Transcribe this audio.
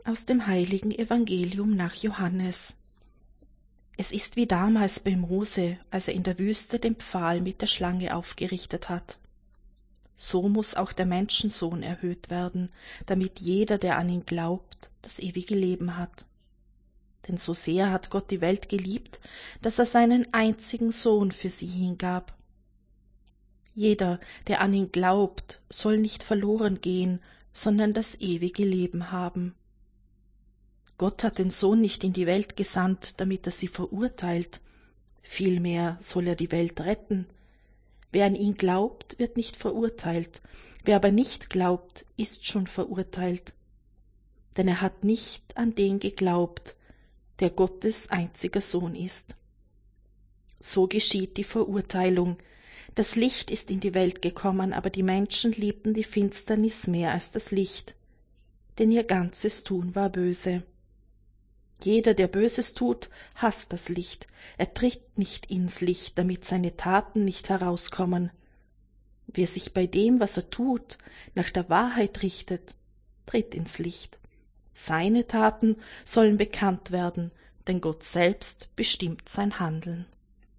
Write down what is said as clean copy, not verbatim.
Aus dem heiligen Evangelium nach Johannes. Es ist wie damals bei Mose, als er in der Wüste den Pfahl mit der Schlange aufgerichtet hat. So muss auch der Menschensohn erhöht werden, damit jeder, der an ihn glaubt, das ewige Leben hat. Denn so sehr hat Gott die Welt geliebt, dass er seinen einzigen Sohn für sie hingab. Jeder, der an ihn glaubt, soll nicht verloren gehen, sondern das ewige Leben haben. Gott hat den Sohn nicht in die Welt gesandt, damit er sie verurteilt. Vielmehr soll er die Welt retten. Wer an ihn glaubt, wird nicht verurteilt. Wer aber nicht glaubt, ist schon verurteilt. Denn er hat nicht an den geglaubt, der Gottes einziger Sohn ist. So geschieht die Verurteilung. Das Licht ist in die Welt gekommen, aber die Menschen liebten die Finsternis mehr als das Licht, denn ihr ganzes Tun war böse. Jeder, der Böses tut, hasst das Licht. Er tritt nicht ins Licht, damit seine Taten nicht herauskommen. Wer sich bei dem, was er tut, nach der Wahrheit richtet, tritt ins Licht. Seine Taten sollen bekannt werden, denn Gott selbst bestimmt sein Handeln.